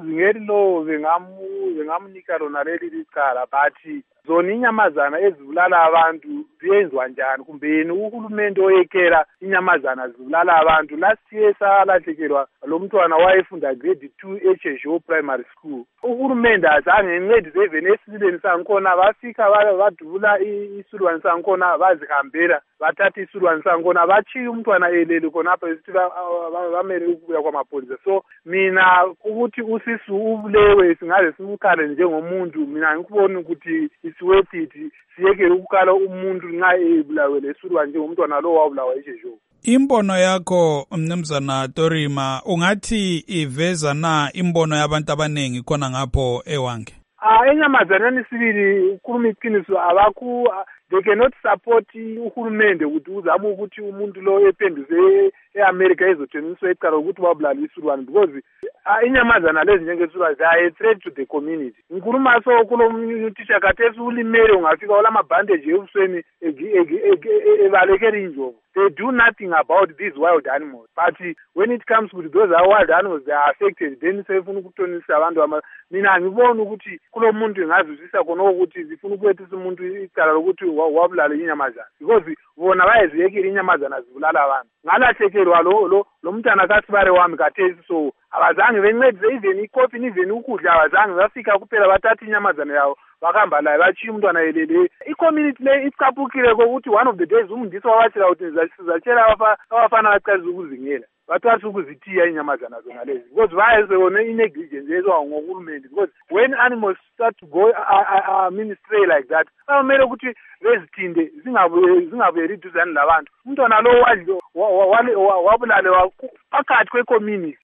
uzingeli lo bengamunika lona leli licala but zona inyamazana ezibulala abantu ziyenziwa njani kumbeni uhulumende oyekela inyamazana zibulala abantu. Last year salahlekelwa lo mntwana wayefunda grade 2 eChesho Primary School. Uhulumende azange encedise even esilweni sankhona, bafika badubula isilwane sankhona bazihambela bathatha isilwane sankhona bachiya umntwana elele khonapha esithi bamele ukubuya kwamapholisa. So mina ukuthi usisi ubulewe singaze simkhale njengomuntu, mina ngikubona ukuthi worth it siyekele ukukala umuntu nxa ebulawe lesilwane njengomntwana lo wabulawa eChesho. Imbono yakho mnumzana Torima ungathi iveza na imbono yabantu abanengi khona ngapho eWange? Enyamazaneni sibili ukhuluma iqiniso they cannot support uhulumende ukuthi uzama ukuthi umuntu lo ephenduze eAmerica ezothengiswa icala ukuthi wabulala isilwane, because inyamazana lezi njengesilwane they are a threat to the community. Ngikhuluma so kulo teacher kathesi ulimele ungafika ola bandage ebusweni ebalekela injovu. They do nothing about these wild animals. But when it comes to those wild animals, they are affected. Then sefuna ukutonisa abantu mina ngibona ukuthi kulo muntu ngazwisisa khona ukuthi zifuna ukwethisa umuntu icala lokuthi wabulala inyamazana, because bona bayeziyekile inyamazana zibulala abantu. Ngalahlekelwa lo mntana kaSibare wami kathesi, so abazange bencedise even ikofi even ukudla abazange bafika kuphela bathatha inyamazana yawo bakamba la bachiya umntwana elele. I-community le icaphukile kokuthi one of the days umndisi wawatshela ukuthi sizatshela abafana bacela ukuzingela bathatha ukuzithiya inyamazana zona lezi, because bayezona i-negligence eziwa ngohulumende. Because when animals start to go ministry like that, kumele ukuthi bezithinde zingabuye iduzane labantu. Umntwana lo wabulale phakathi kwe-community.